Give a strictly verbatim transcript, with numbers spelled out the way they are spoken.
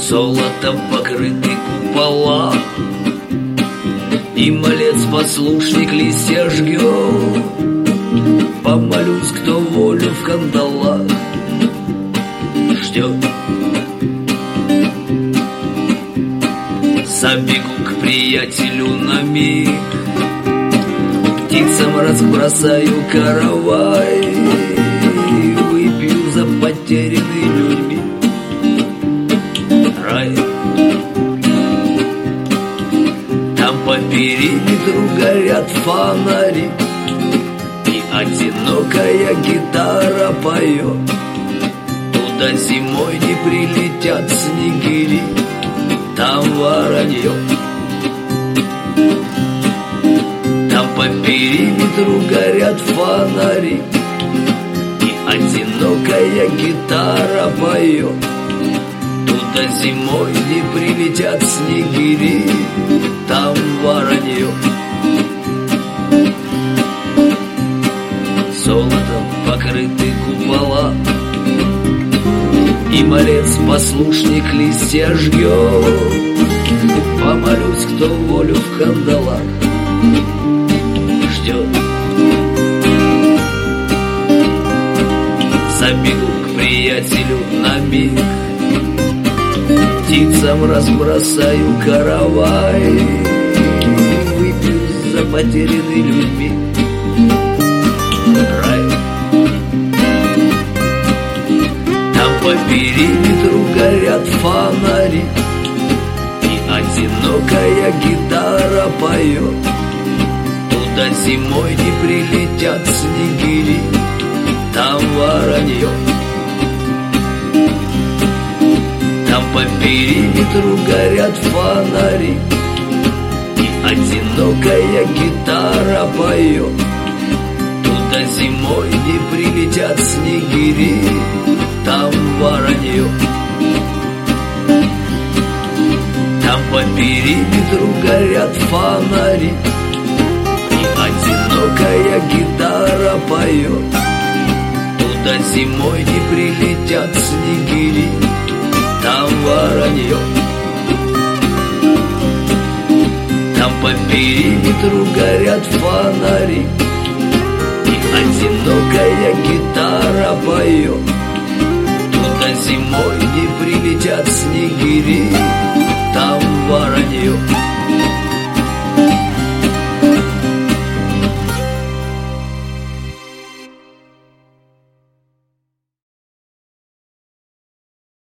Золотом покрыты купола, и малец послушник листья жгет. Помолюсь, кто волю в кандалах ждет. Забегу к приятелю на миг, птицам разбросаю каравай, выпью за потерянный людьми рай. Там по периметру горят фонари, и одинокая гитара поет. Туда зимой не прилетят снегири, там воронье. Там по периметру горят фонари, и одинокая гитара поет. Туда зимой не прилетят снегири, там воронье. Золотом покрыты купола, и малец послушник листья жгет. Помолюсь, кто волю в кандалах ждет. Забегу к приятелю на миг, птицам разбросаю каравай, выпью за потерянный людьми рай. Там по периметру горят фонари, и одинокая гитара поет. Туда зимой не прилетят снегири, там воронье. Там по периметру горят фонари, и одинокая гитара поет. Туда зимой не прилетят снегири, там воронье. Там по периметру горят фонари, и одинокая гитара поет. Туда зимой не прилетят снегири, там воронье. Там по периметру горят фонари, и одинокая гитара поет. Туда зимой не прилетят снегири,